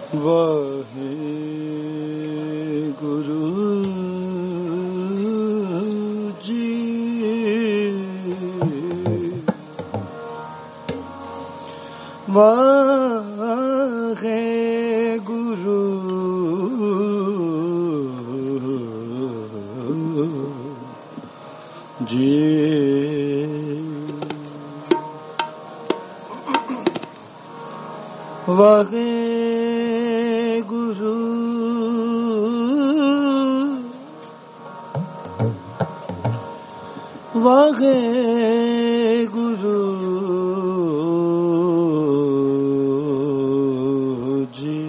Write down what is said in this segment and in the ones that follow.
वाहे गुरु जी वाहे गुरु जी वाहे गुरु वाहे गुरु जी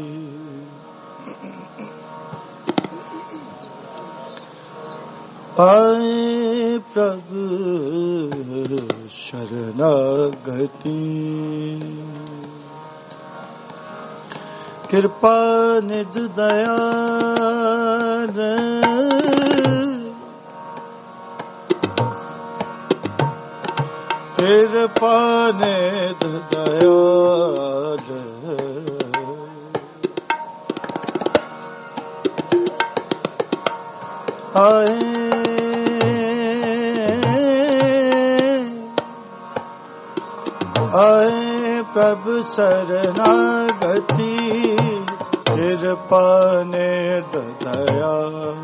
आए प्रभु शरणागति कृपा निध दयाल कृपा निध दयाल आए प्रभु शरणागति कृपा निध दया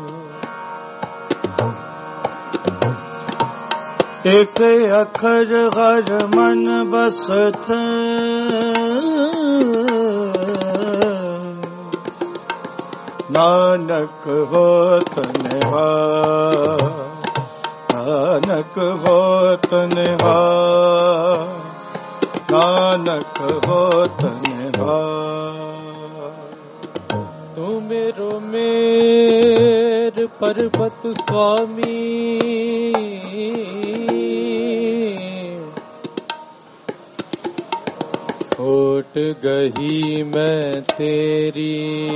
एक अखर हर मन बसत नानक होत निहार नानक होत निहार नानक होत निहार। तू मेरो मेर पर्वत स्वामी होट गही मैं तेरी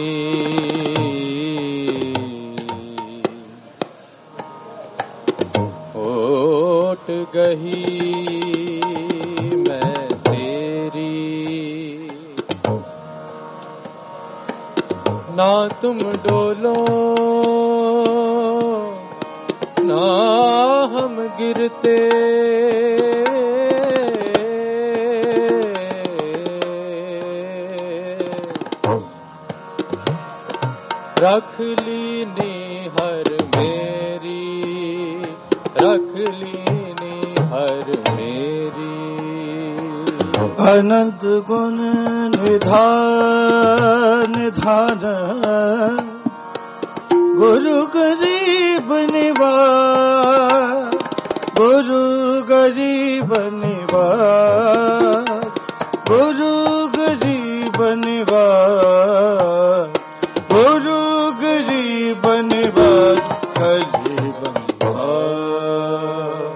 होट गही मैं तेरी ना तुम डोलो ना हम गिरते रख ली निहर मेरी रख ली निहर मेरी। अनंत गुण निधान निधान गुरु गरीब निवार गुरु गरीब निवार गुरु गरीब निवार गुरु गरीब निवार गरीब निवार।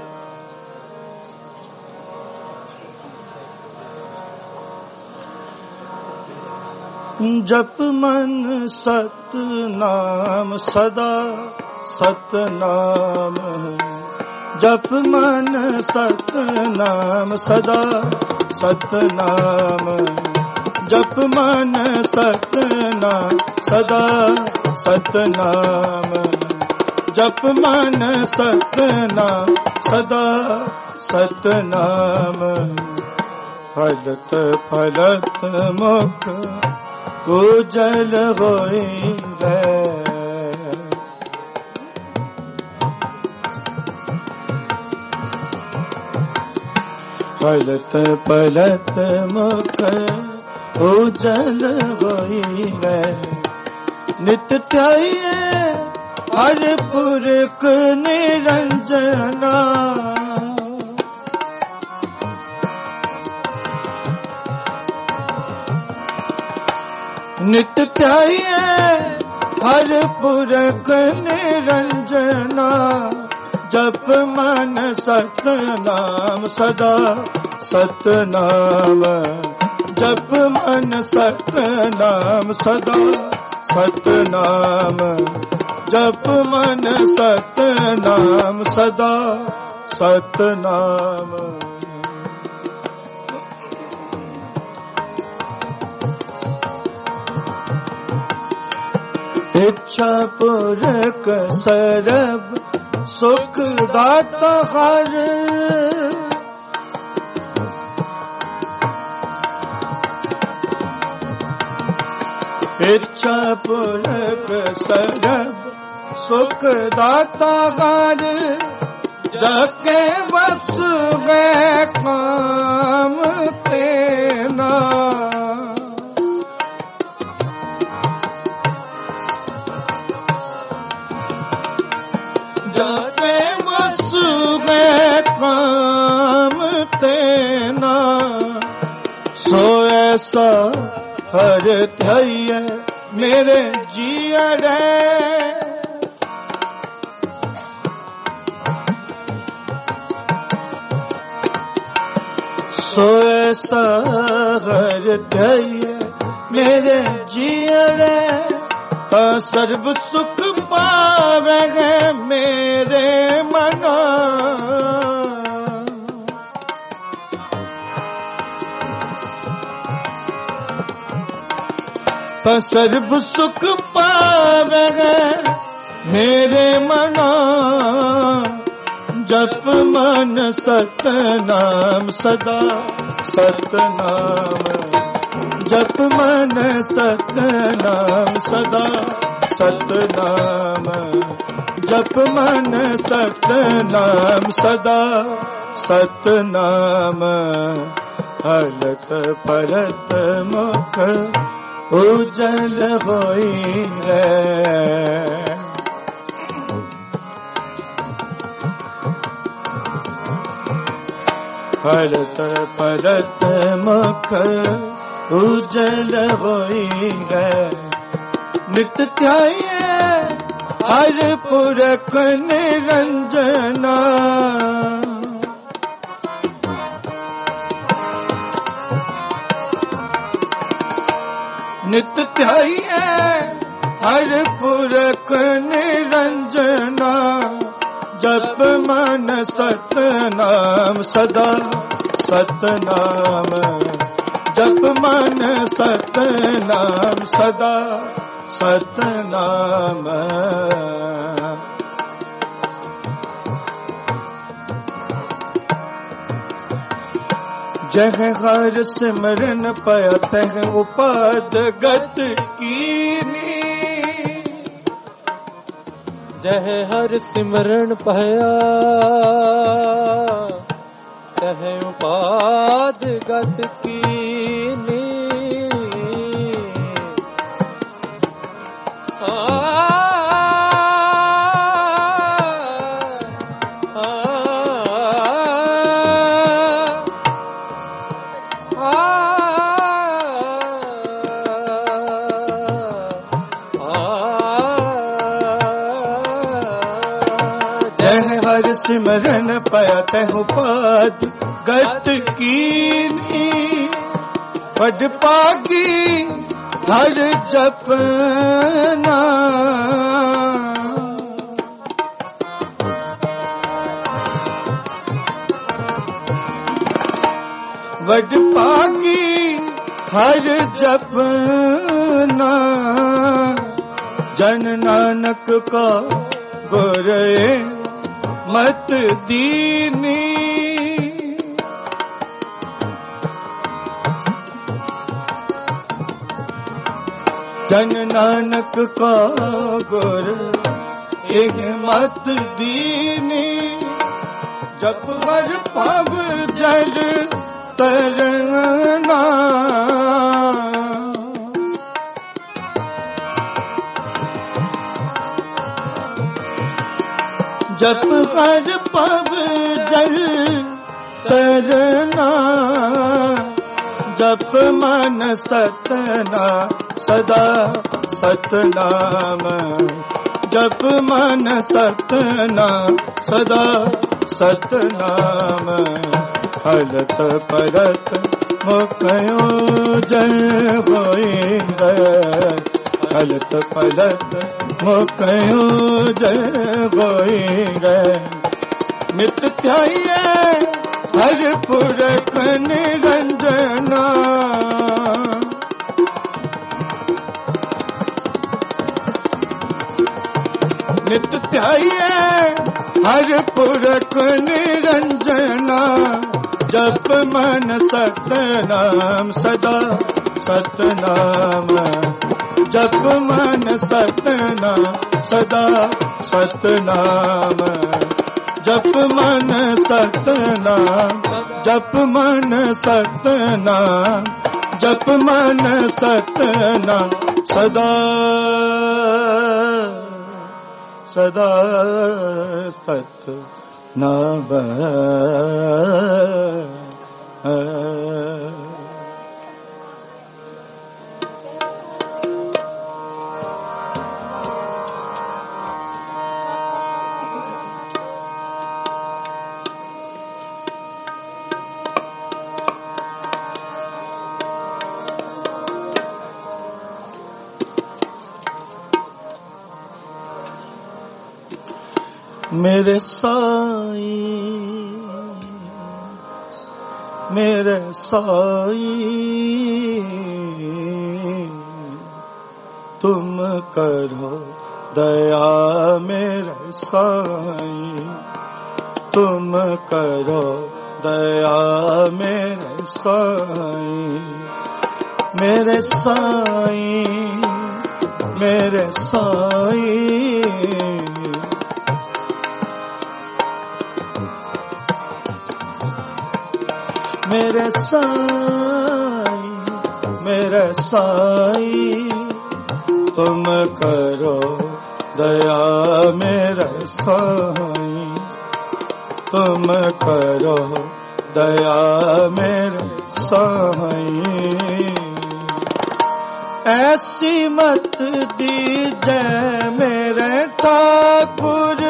जप मन सत नाम सदा सत नाम जप मन सत नाम सदा सत नाम जप मन सत नाम सदा सत नाम जप मन सत नाम सदा सत नाम फलत फलत मुख उजल होई रे फलत फलत मुख उजल होई रे नित ध्याये हर पुरख निरंजना नित ध्याये हर पुरख निरंजना जप मन सत नाम सदा सत नाम जप मन सत नाम सदा सत नाम जप मन सत नाम सदा सत नाम। इच्छा पूरक सरब सुख दाता हर, इच्छा पूरक सरब सुख दाता हर, जाके बस गए काम तेना। जाके बस गए काम तेना, सो ऐसा हर थैये मेरे जिया रे। सो ऐसा हर थैये मेरे जिया रे, सर्व सुख पावे मेरे मना। सर्व सुख पावे मेरे मना, जप मन सतनाम सदा सतनाम, जप मन सतनाम सदा सतनाम, जप मन सतनाम सदा सतनाम। हलत परत मुख उजल होई रे, हलत परत मुख उजल होई रे। नित्य ध्याये हर पुरख निरंजना, नित्य ध्याये हर पुरख निरंजना, जप मन सतनाम सदा सतनाम, जप मन सतनाम सदा सतनाम। जह हर सिमरन पाया तह उपाद गत कीनी, जह हर सिमरन पाया तह उपाद गत कीनी। सिमरन पाया तह उपाद गत कीनी, पद पागी हर जपना। वड पागी हर जपना, जन नानक का गुरे मत दीनी। जन नानक का गुर एक मत दीनी, जप वर पग जल तरना। जप हर पग जल तरना, जप मन सतना सदा सतनाम, जप मन सतना सदा सतनाम। हलत परत मुखयो जय होइंगे, हलत पलत मुखयो जय होइंगे। नित्य ध्याये हर पुरख निरंजना, हर पुरख निरंजना जप मन सतनाम सदा सतनाम जप मन सतनाम सदा सतनाम जप मन सतनाम जप मन सतनाम जप मन सतनाम सदा सदा सतनाम मेरे साईं तुम करो दया मेरे साईं तुम करो दया मेरे साईं मेरे साईं मेरे साईं मेरे साईं तुम करो दया मेरे साईं तुम करो दया मेरे साईं ऐसी मत दीजिए मेरे ठाकुर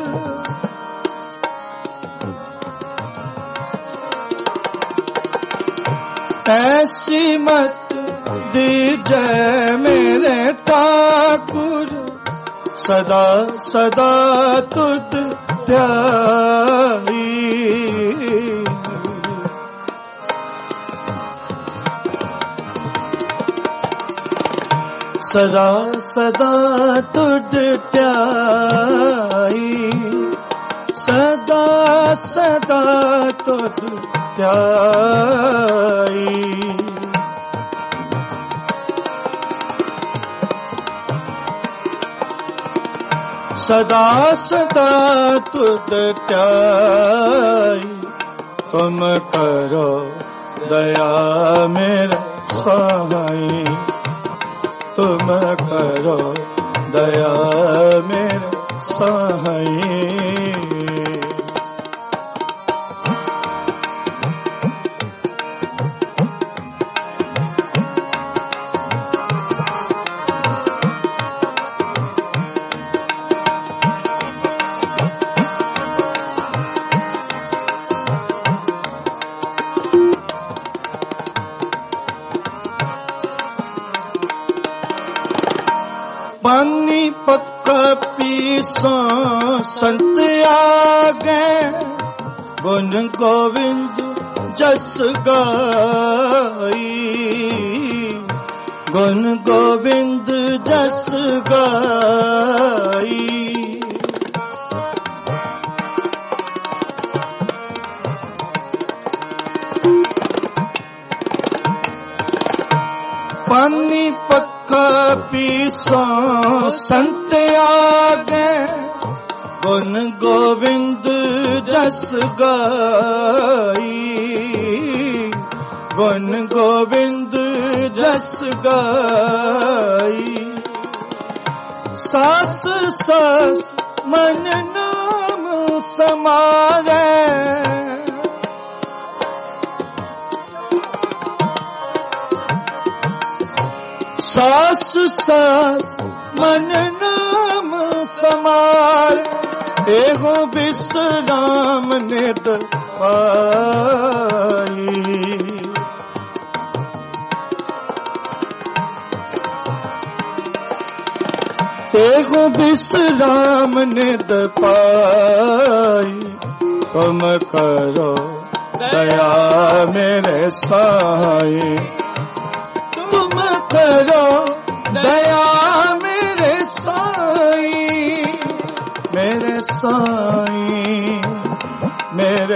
ऐसी मत दीजिए मेरे ठाकुर सदा सदा तुझ ध्याई सदा सदा तुझ ध्याई सदा सदा तुझ ध्याई सदा सदा तुझ ध्याई तुम करो दया मेरे साईं तुम करो दया मेरे साईं पानी पक्का पीसो संत आ गए गुण गोविंद जस गाई गुण गोविंद जस गाई पानी पक्का पीसो संत आ गए गुण गोविंद जस गाई गुण गोविंद जस गाई सास सास मन नाम समारे सास सास मन नाम समार एहो विश्राम निद पाई एहो विश्राम निद पाई तुम करो दया मेरे साईं तुम करो दया मेरे साईं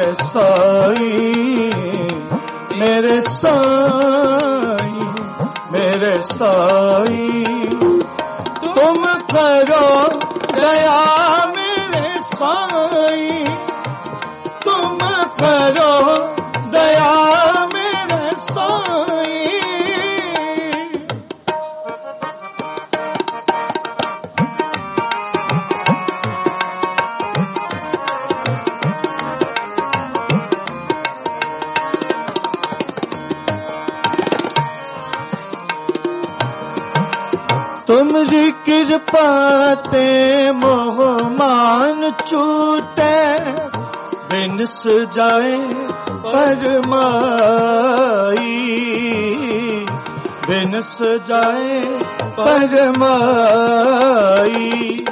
साई, मेरे साई, मेरे साई, तुम करो दया मेरे साई, तुम करो दया मेरे साई। तुमरी कृपा ते मोह मान छूटे, बिनस जाए परमाई, बिनस जाए परमाई।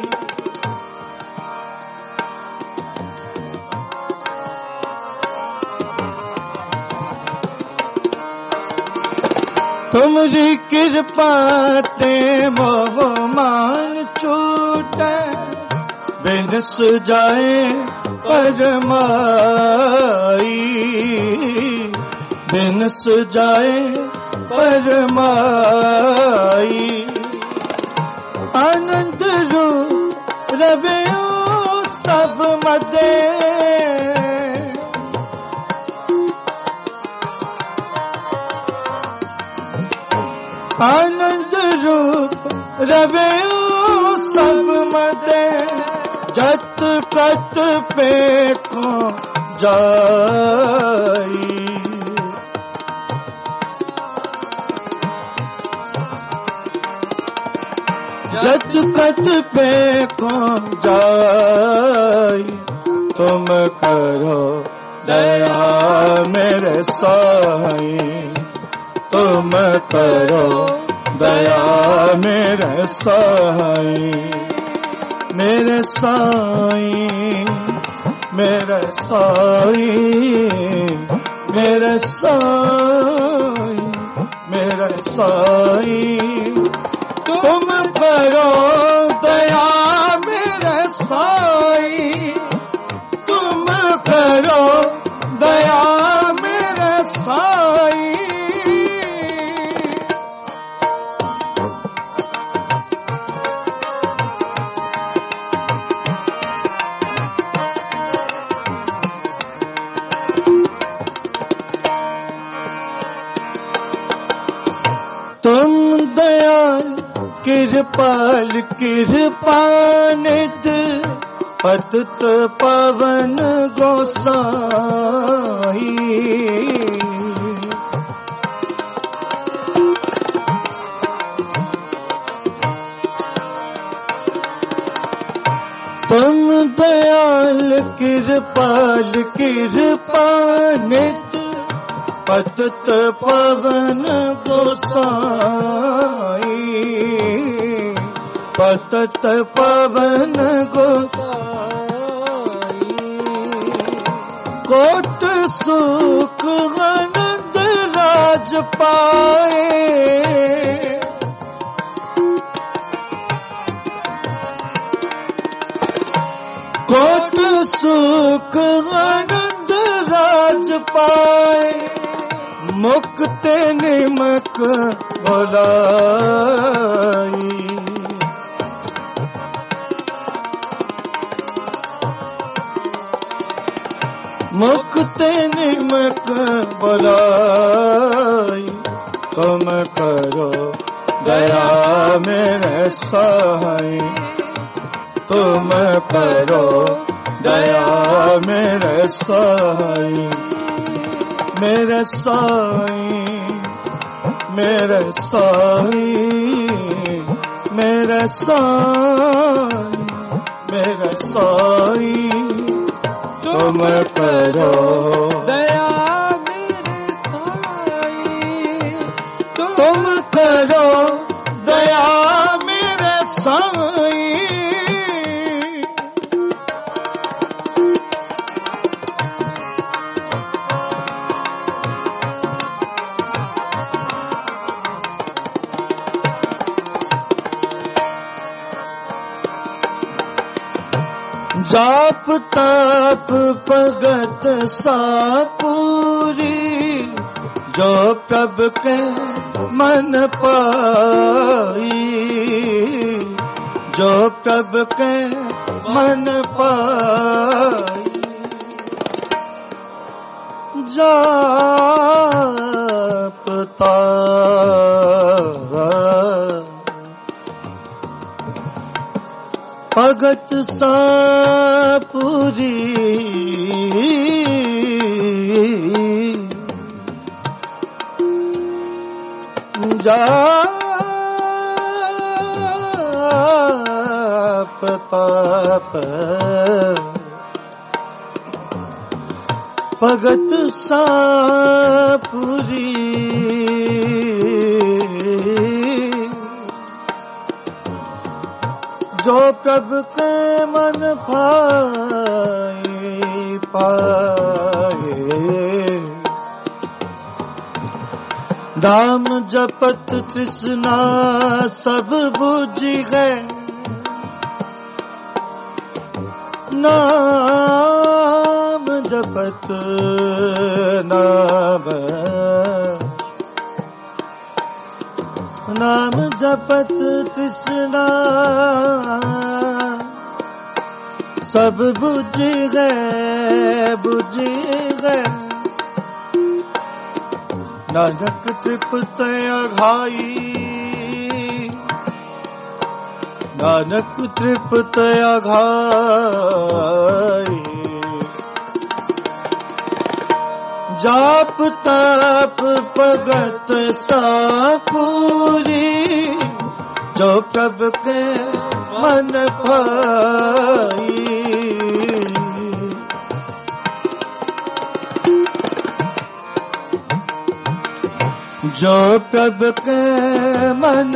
तुमरी कृपा ते मोह मान छूटे, बिनस जाए परमाई, बिनस जाए परमाई। आनंद रूप रवियो सब मदे, आनंद रूप रवियो सब मदे, जत कत पे को जाई, जत कत पे को जाई। तुम करो दया मेरे साई, तुम करो दया मेरे साई, मेरे साई, मेरे साई, मेरे साई, मेरे साई, तुम करो दया मेरे साई, तुम करो दया मेरे साई। तुम दयाल कृपाल कृपानिध, पतित पावन गोसाई, तुम दयाल कृपाल कृपानिध, पतित पावन गोसाई, पतित पावन गोसाई। कोट सुख आनंद राज पाए, कोट सुख आनंद राज पाए, मुक्त निमक भुलाई, मुक्त निमक भुलाई। तुम करो दया मेरे साई, तुम करो दया मेरे साई, मेरे साई, मेरे साई, मेरे साई, मेरे साई, तुम करो दया मेरे साई, तुम करो दया मेरे साई। जाप ताप भगत सापुरी, जो प्रभ के मन पाई, जो प्रभ के मन पाई। जाप ताप भगत सापुरी, जाप ताप भगत सापुरी, जो प्रभु के मन पाए, नाम जपत तृष्णा सब बुझ गए, नाम जपत नाम जपत तृष्णा सब बुझ गए। नानक तृप्त अघाई, नानक तृप्त अघाई। जाप ताप भगत सापुरी, जो प्रभ के मन पाई, जो प्रभ के मन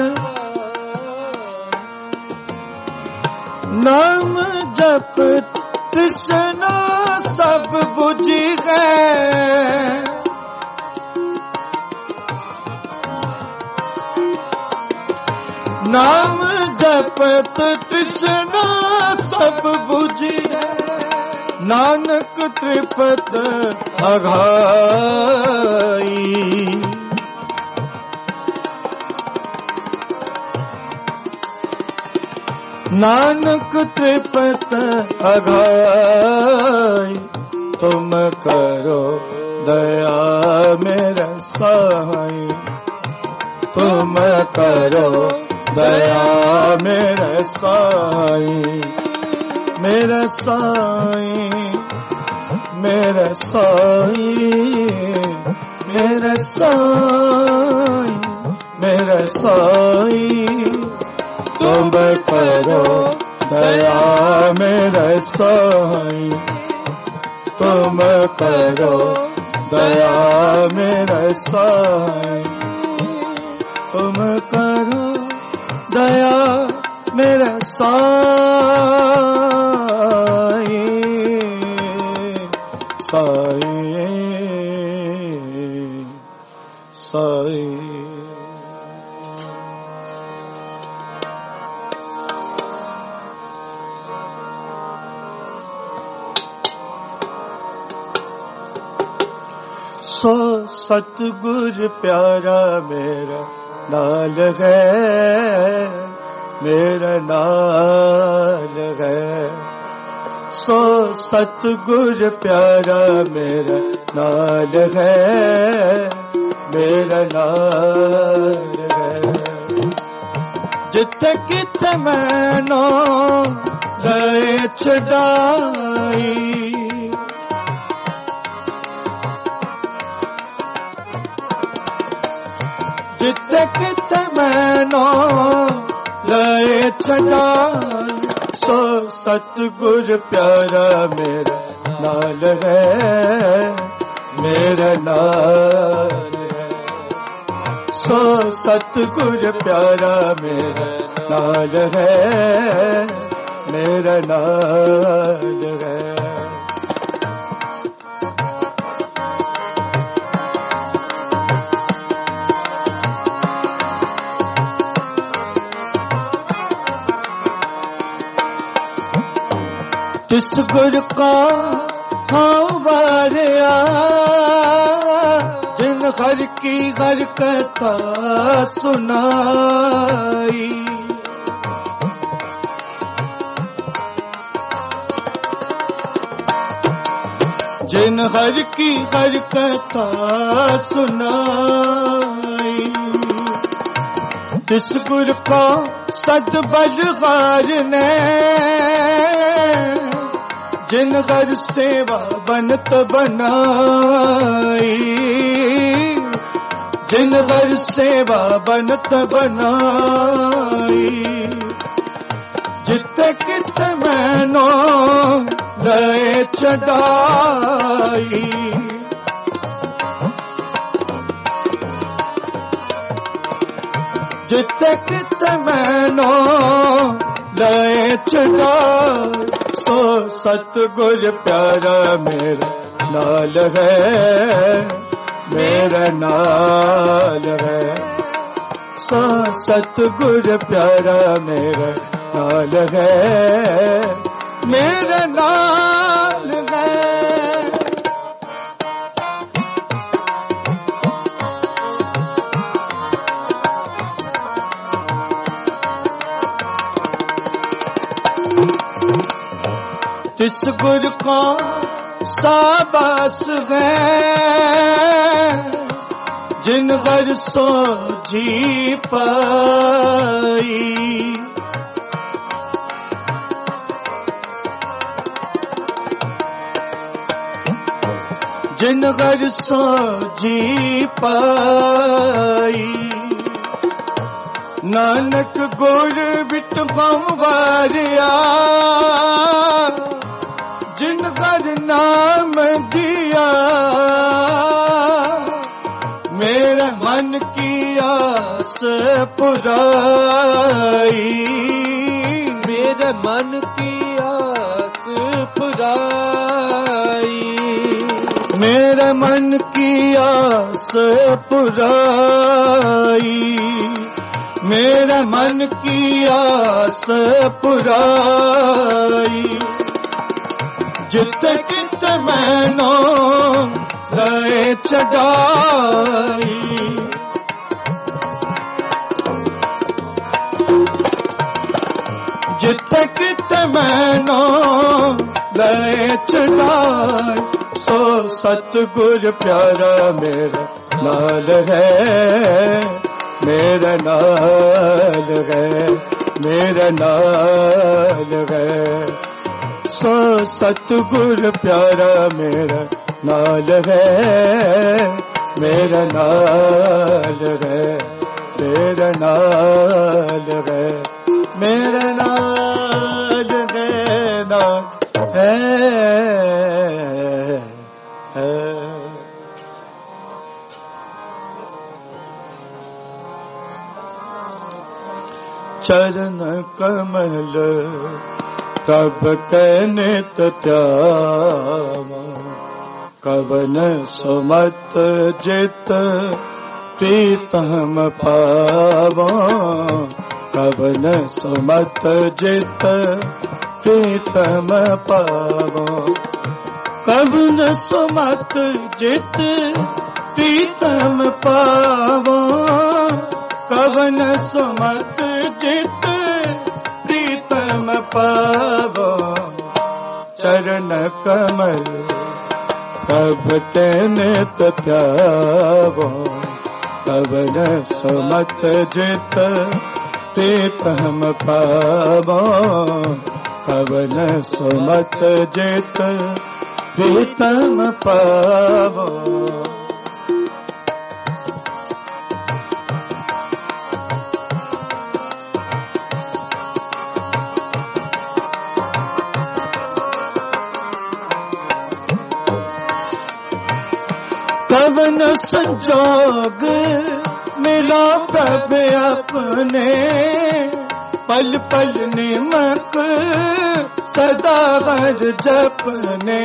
नाम जप तृष्णा सब बुझ गए। नाम जपत तृष्णा सब बुझ गए, नानक तृप्त अघाई। नानक तृप्त अघाई, तुम करो दया मेरा साई, तुम करो दया मेरा साई, मेरा साई, मेरा साई, मेरा साई, मेरा साई। तुम करो दया मेरे साईं, तुम करो दया मेरे साईं, तुम करो दया मेरे साईं, साईं, साईं। सो सतगुर प्यारा मेरा नाल है, मेरा नाल है। सो सतगुर प्यारा मेरा नाल है, मेरा नाल है। जिथे किथे मैनो गए छड़ाई, जिथे किथे मैनो लए छड़ाई। सो सतगुर प्यारा मेरा नाल है, मेरा नाल है। सो सतगुर प्यारा मेरा नाल है, मेरा नाल है। तिस गुर का हाँ वारिया जिन हर की हर कथा सुनाई। जिन हर की हर कथा सुनाई। तिस गुर का सद बलगार ने जिन हर सेवा बनत बनाई। जिन हर सेवा बनत बनाई। जित कित मैनो लय चढ़ाई। जित कित मैनो लय चढ़ाई। सो सतगुर प्यारा मेरा नाल है, मेरा नाल है। सो सतगुर प्यारा मेरा नाल है, मेरा नाल है। तिस गुर को साबास है जिन घर सो जी पाई। जिन घर सो जी पाई। नानक गुर बिट वारिया जिन घर नाम दिया। मेरे मन की आस पुराई। मेरे मन की आस पुराई। मेरे मन की आस पुराई। मेरे मन की आस पुराई। जित कित मैनो लय चढ़ाई। जित कित मैनो लय चढ़ाई। सो सतगुर प्यारा मेरा नाल है, मेरा नाल है, मेरा नाल है। सो सतगुर प्यारा मेरा नाल है, मेरा नाल है, मेरा नाल है, मेरा नाल है, नाल है। चरण कमल कब कहनित त्यावा। कवन सुमत जित प्रीतम पावा। कवन सुमत जित प्रीतम पावा। कवन सुमत जित प्रीतम पावा। कवन सुमत जित प्रीतम पावो। चरण कमल कब तैनित त्यावो। कवन सुमत जित प्रीतम पावो। कवन सुमत जित प्रीतम पावो। कवन संजोग मिला प्रभु अपने। पल पल निमक सदा हर जपने।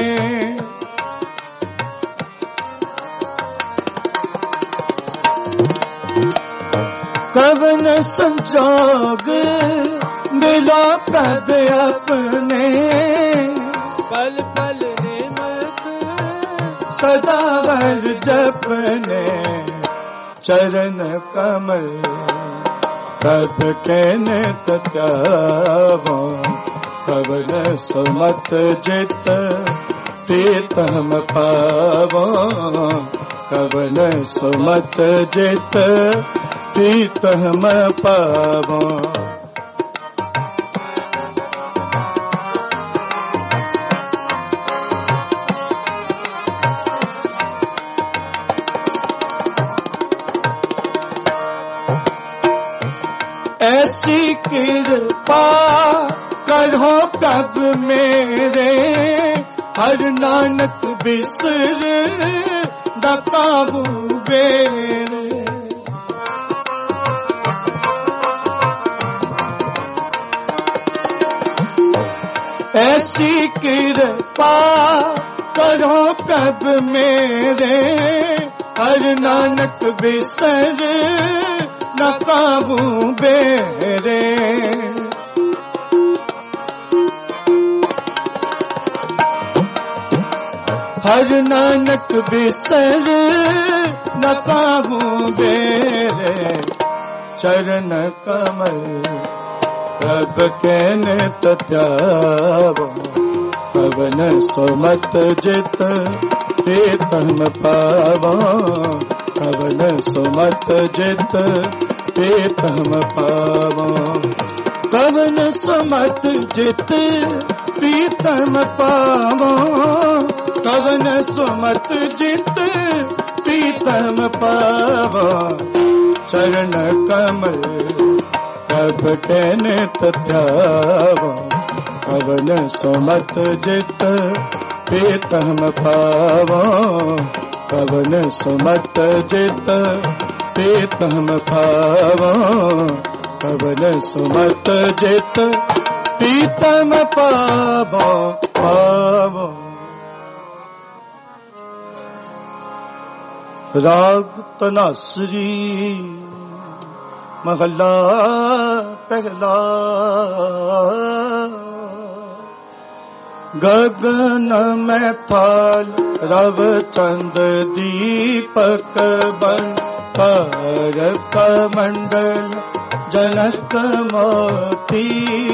कवन संजोग मिला प्रभु अपने। पल पल निमक सदा हर जपने चरण कमल तब कहने त्यावो कवन सुमत जित प्रीत हम पावो कवन सुमत जित प्रीत हम पावो ऐसी कृपा करो प्रभ मेरे हर नानक बिसर न काबू बेरे ऐसी कृपा करो प्रभ मेरे हर नानक बिसर न काबू बेरे हर नानक बिसर न काबू बेरे चरण कमल तब कहने त्यावो कवन सुमत जित प्रीतम पावो कवन सुमत जित प्रीतम पावो कवन सुमत जित प्रीतम पावो कवन सुमत जित प्रीतम पावो चरण कमल तब कहने त्यावो कवन सुमत जित प्रीतम पावो कवन सुमत जित प्रीतम पावो कवन सुमत जित प्रीतम पावो पावो। राग तनासरी महला पहला गगन में थाल रव चंद दीपक बन कर कमंडल जनक मोती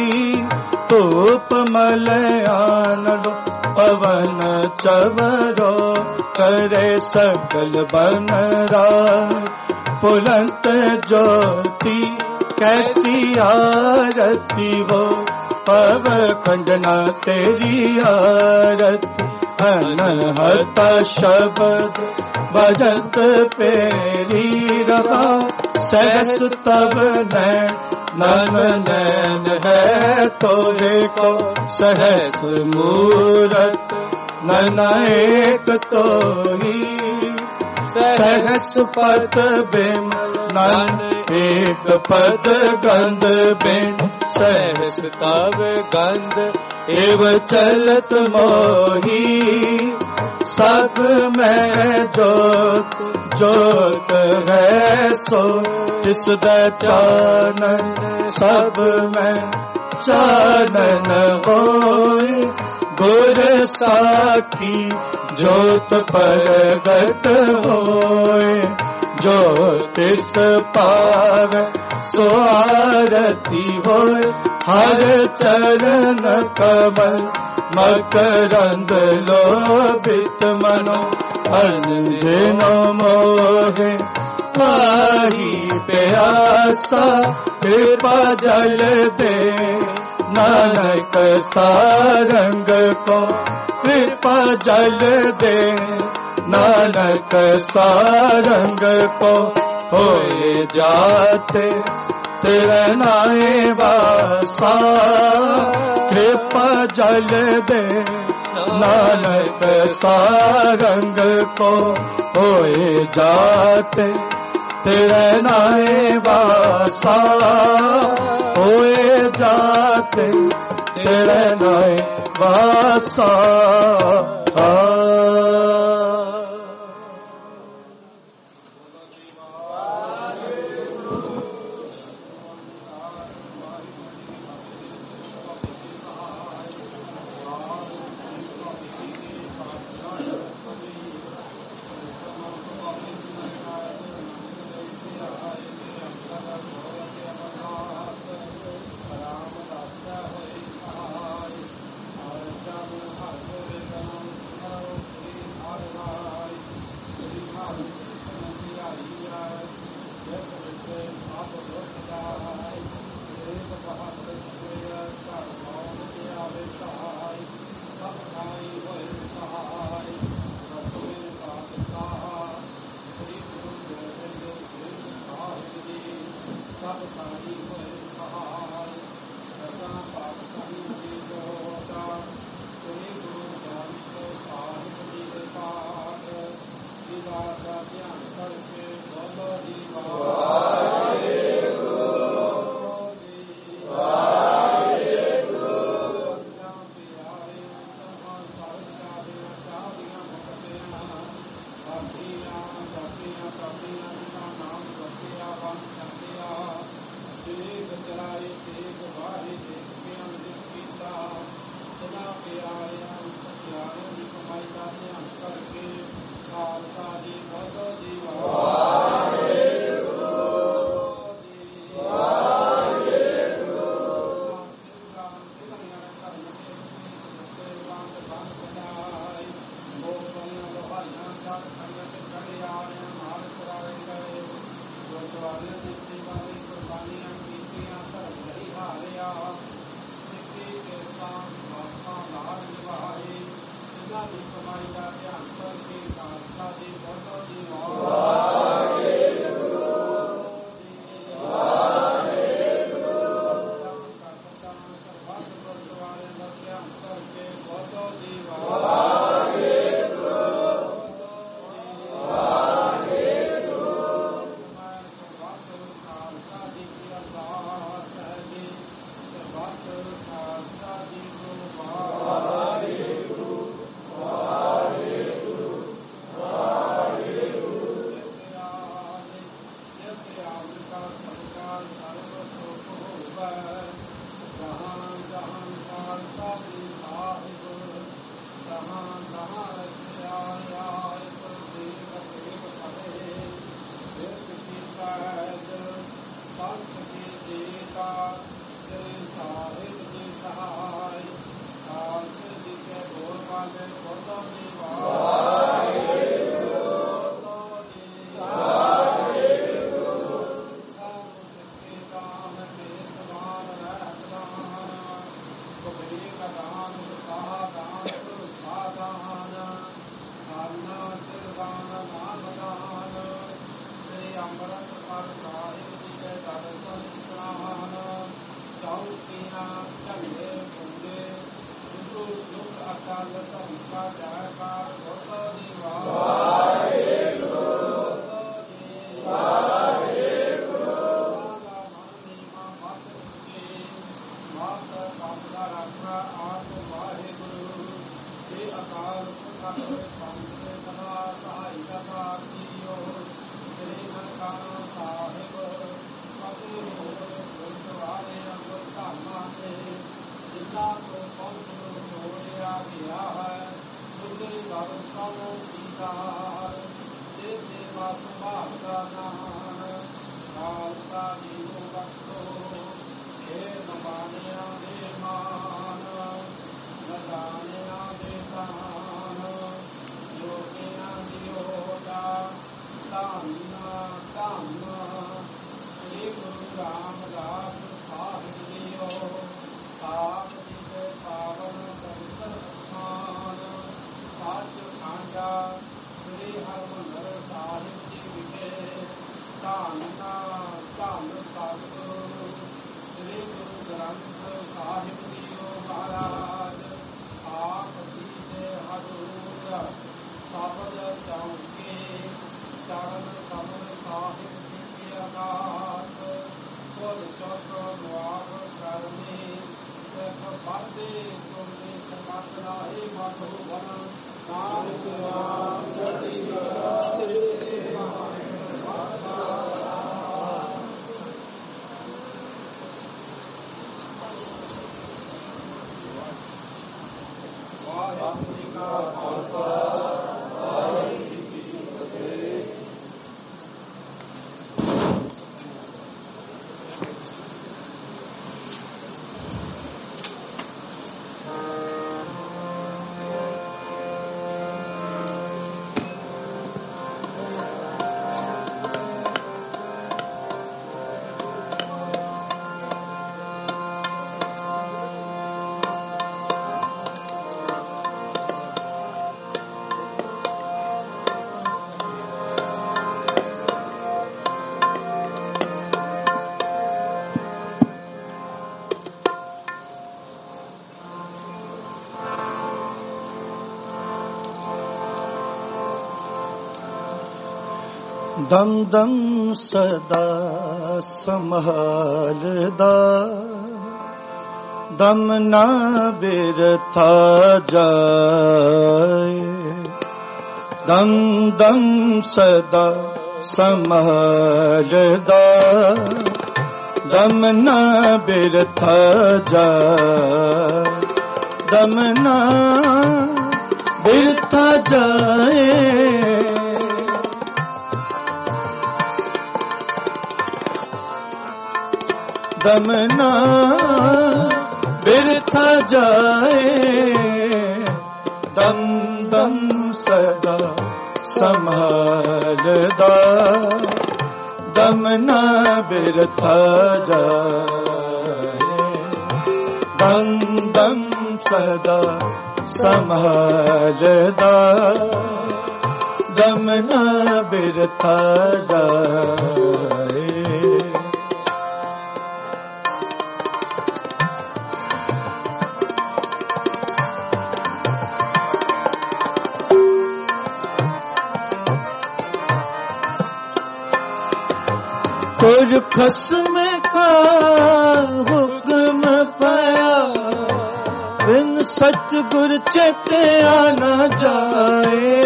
तूप मलयानलो पवन चवरो करे सकल बनरा पुलंत ज्योति कैसी आरती हो पव खंडना तेरी आरती अनहत शब्द भजत पेरी रहा सहस तब नैन नैन है तोरे को सहस मूरत नैन एक तो ही सहस पद बिम नन एक पद गंध बिन सहस तब गंध एव चलत मोही सब में जोत जोत है सो जिस चानन सब में चानन होए गुर साखी जोत परगट होए ज्योतिष पावे सो आरती होए हर चरण कमल मकरंद लोभित मनो अंजनो मोहे पाही प्यासा कृपा जल दे नानक सारंग को कृपा जल दे नानक सारंग को होए जाते तेरे नाए वासा कृपा जल दे नानक सारंग को होए जाते तेरे नाए वासा होए जाते तेरे नाए वासा। ਦਮ ਦਮ ਸਦਾ ਸੰਭਾਲਦਾ ਦਮ ਨਾ ਬਿਰਥਾ ਜਾਏ ਦਮ ਦਮ ਸਦਾ ਸੰਭਾਲਦਾ ਦਮ ਨਾ ਬਿਰਥਾ ਜਾਏ ਦਮ ਨਾ ਬਿਰਥਾ ਜਾਏ ਦਮ ਨਾ ਬਿਰਥਾ ਜਾਏ ਦਮ ਦਮ ਸਦਾ ਸੰਭਾਲਦਾ ਦਮ ਨਾ ਬਿਰਥਾ ਜਾਏ ਦਮ ਦਮ ਸਦਾ ਸੰਭਾਲਦਾ ਦਮ ਨਾ ਬਿਰਥਾ ਜਾਏ तुझ खस्म का हुक्म पाया बिन सतगुर चेत्या न जाए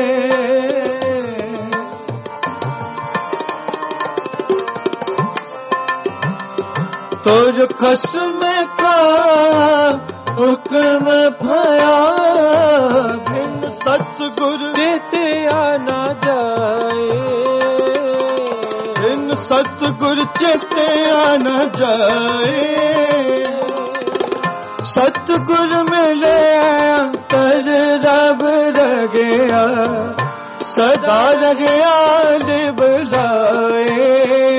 तुझ खस्म का हुक्म पाया बिन सतगुर चेत्या न जाए सतगुर चेत्या न जाए सतगुर मिले कर रब रगया सदा रगया लिबलाए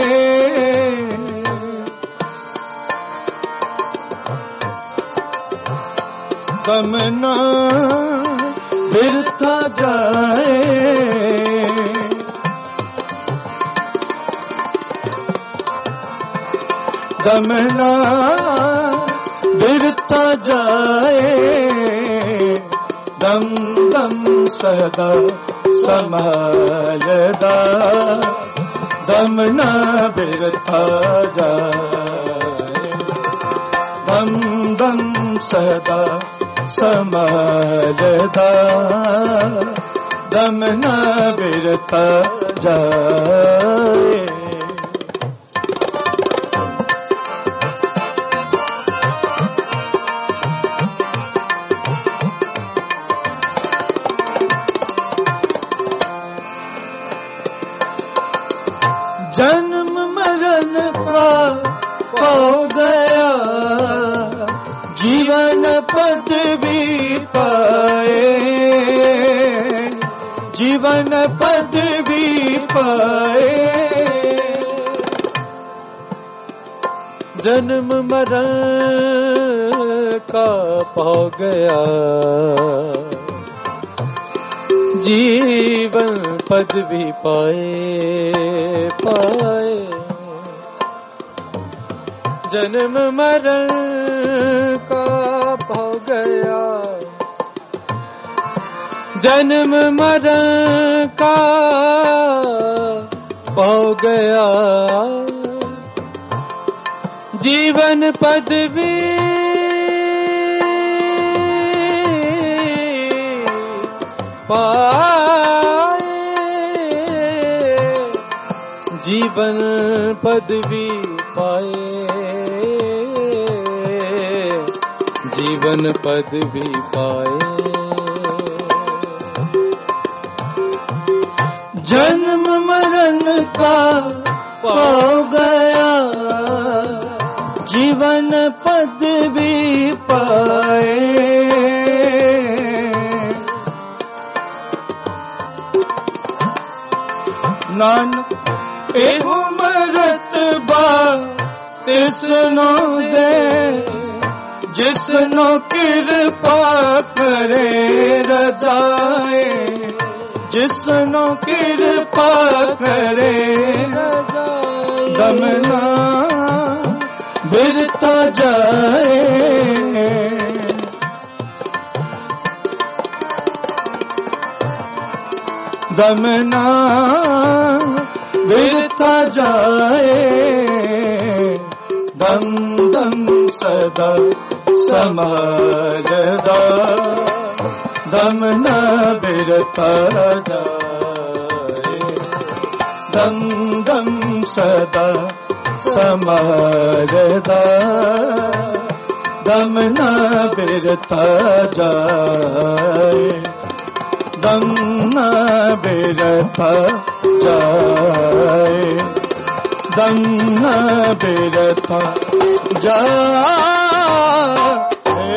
दम ना बिरथा जाए दम ना बिरथा जाए दम दम सदा संभालदा दम ना बिरथा जाए दम दम सदा संभालदा दम ना बिरथा जाए जन्म मरण का हो गया जीवन पद भी पाए जीवन पद भी पाए जन्म मरण का हो गया जीवन पद भी पाए पाए जन्म मरण का हो गया जन्म मरण का हो गया जीवन पद भी पाए जीवन पदवी पाए जीवन पदवी पाए जन्म मरण का हो गया जीवन पदवी पाए नानक एहो मरतबा तिसनो दे जिसनो कृपा करे रजाए जिसनो कृपा करे दमना बिरथा जाए दमना बिरथा जाए दम दम सदा समारदा दम न बिरथा जाए दम दम सदा समारदा दम न बिरथा जाए दम न बिरथा जाए दम न बिरथा जाए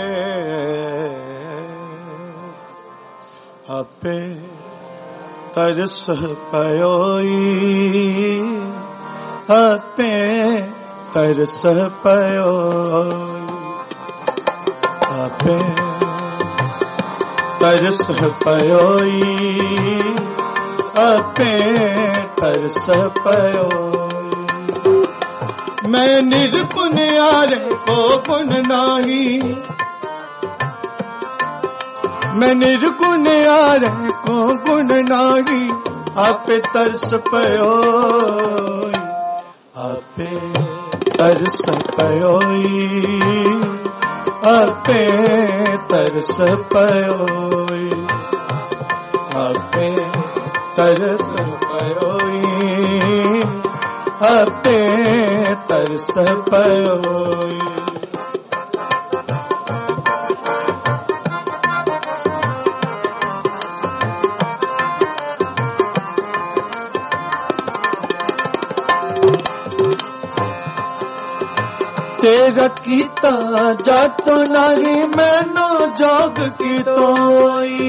आपे तरस पयोई आपे तरस पयोई आपे तरस पयोई आपे तरस पयोई मैं निर्गुण यारे को गुण नाही मैं निर्गुण यारे को गुण नाही आपे तरस पयोई आपे तरस पयोई आपे तरस पयोई आपे तरस पयोई आपे तरस पयोई तेरा कीता जातो नहीं मैनो जोग की तोई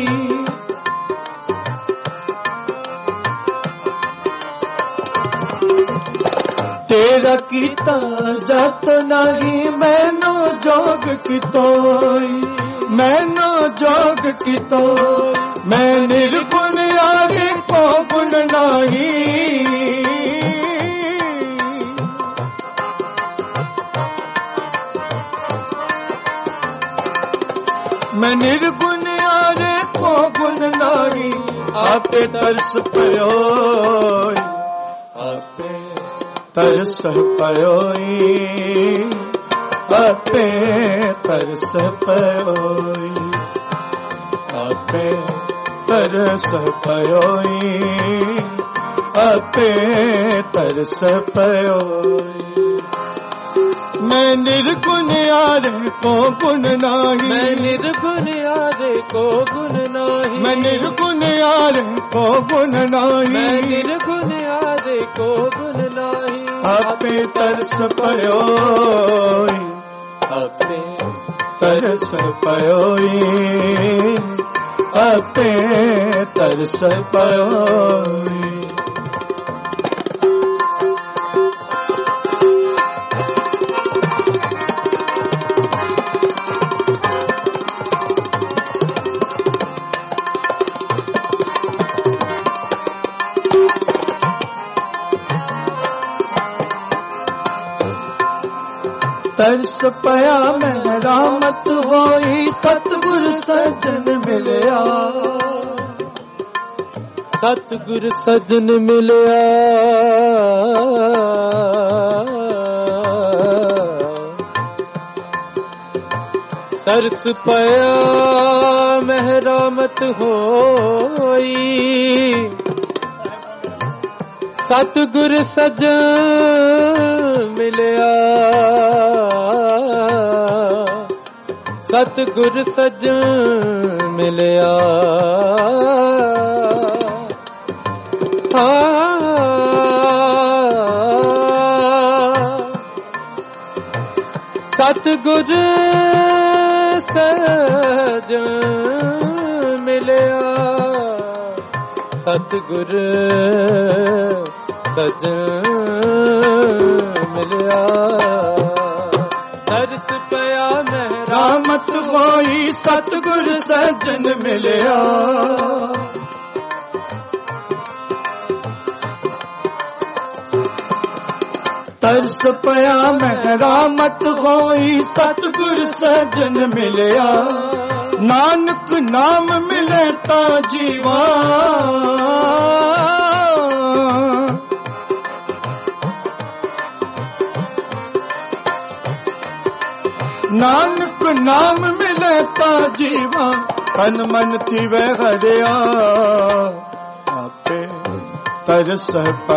तेरा कीता जातो नहीं मैनो जोग की तोई मैनो जोग की तोई मैं निर्गुण यारे को गुण नहीं मैं निर्गुण यारे को गुण नाही आपे तरस पयोई आपे तरस पयोई आपे तरस पयोई आपे तरस पयोई आपे तरस पयोई मैं निर्गुण यारे को गुण नाही मैं निर्गुण यारे को गुण नाही मैं निर्गुण यारे को गुण नाही मैं निर्गुण यारे को गुण नाही आपे तरस पयोई आपे तरस पयोई आपे तरस पयोई तरस पया मेरा मत होई सतगुर सजन मिलया सतगुर सजन मिलया तरस पया मेहरामत होई सतगुर सजन मिलया सतगुर सजन मिलया सतगुर सजन मिलया सतगुर सजन मिलया तरस पया मेहरामत होई सतगुर सजन मिलया तरस पया मेहरामत होई सतगुर सजन मिलया नानक नाम मिले ता जीवा ਨਾਨਕ ਨਾਮ ਮਿਲੇ ਤਾਂ ਜੀਵਾਂ ਤਨ ਮਨ ਥੀਵੇ ਹਰਿਆ ਆਪੇ ਤਰਸ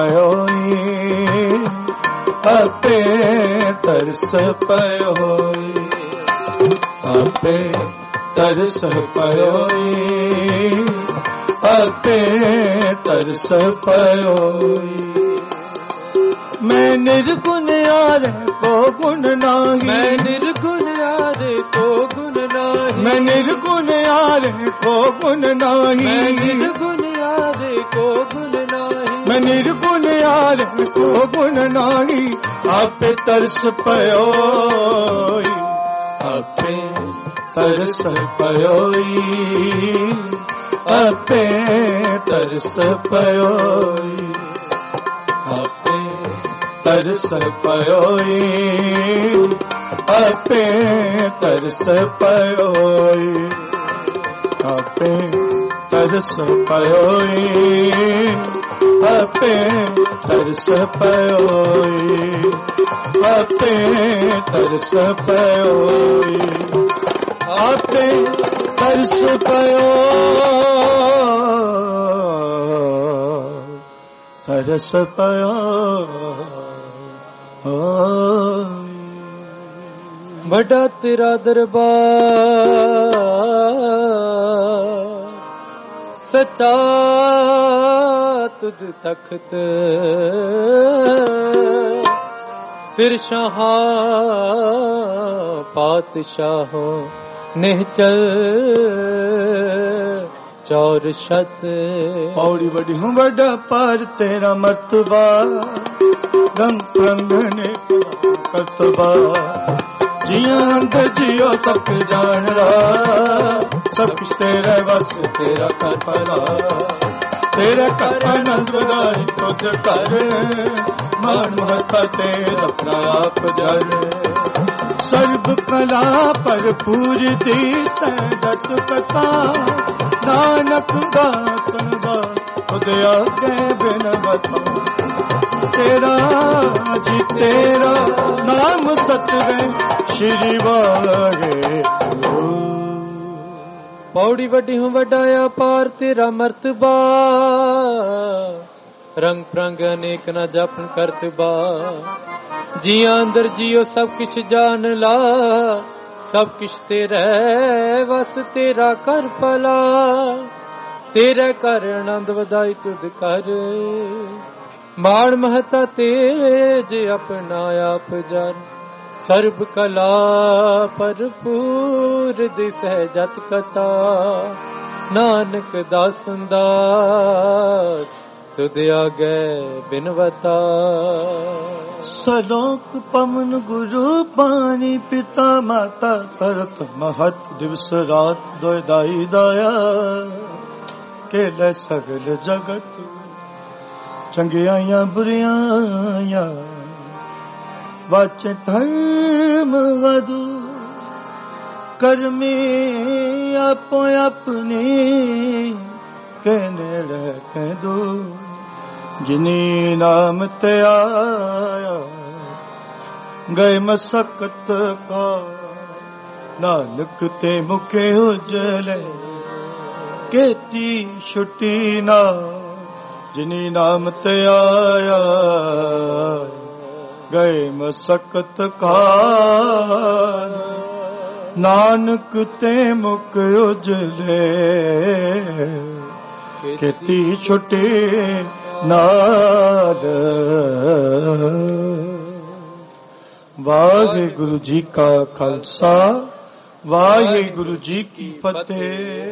ਪਇਓਈ ਆਪੇ ਤਰਸ ਪਇਓਈ ਆਪੇ ਤਰਸ ਪਇਓਈ ਆਪੇ ਤਰਸ ਪਇਓਈ मैं निर्गुण यारे को गुण नाही मैं निर्गुण यारे को गुण नाही मैं निर्गुण यारे को गुण नाही मैं निर्गुण यारे को गुण नाही मैं निर्गुण यारे को गुण नाही आपे तरस पयोई आपे तरस पयोई आपे तरस पयोई आपे तरस पयोई आपे तरस पयोई आपे तरस पयोई आपे तरस पयोई आपे तरस पयोई आपे तरस पयोई तरस पयोई बड़ा तेरा दरबार सच्चा तुझ तख्त सिर शाह पातशाह निहचल चौर शत पौड़ी बड़ी हूँ बड़ा पार तेरा मर्तबा रंग रंगने करतबा जिया अंदर जियो सब जान रहा सब कुछ तेरा बस तेरा कर पला तेरा कर आनंद बधाई खुद कर मान महता तेरा अपना आप जर सर्व कला पर पूरी दी सहजत कथा नानक दासन दा खुद आगे बिन बता तेरा जी तेरा नाम सतवे श्री वाहे पौड़ी वड्डी हूँ वड्डाया पार तेरा मर्तबा रंग प्रंग अनेक न जापन करतबा जिया अंदर जियो सब किछ जान ला सब किछ तेरा वस तेरा कर पला तेरे कर आनंद वधाई तुद कर माण महता तेज अपना आप जर सर्ब कला भरपूर दिस है जत कथा नानक दासन दास तुद आगे बिनवता सलोक पवन गुरु पानी पिता माता तरत महत दिवस रात दोदाई दाया केले सगल जगत चंगियां बुरियां वाचे धर्म वधु कर्मी आपो अपने कहने रहते दो जिनी नाम ते आया गए मसकत का नानक ते मुखे उजले केती छुट्टी ना जिनी नाम ते आया गए मसकत का नानक ते मुख उजले केती छुट्टी नाद। वाहिगुरु जी का खालसा वाहिगुरु जी की फतेह।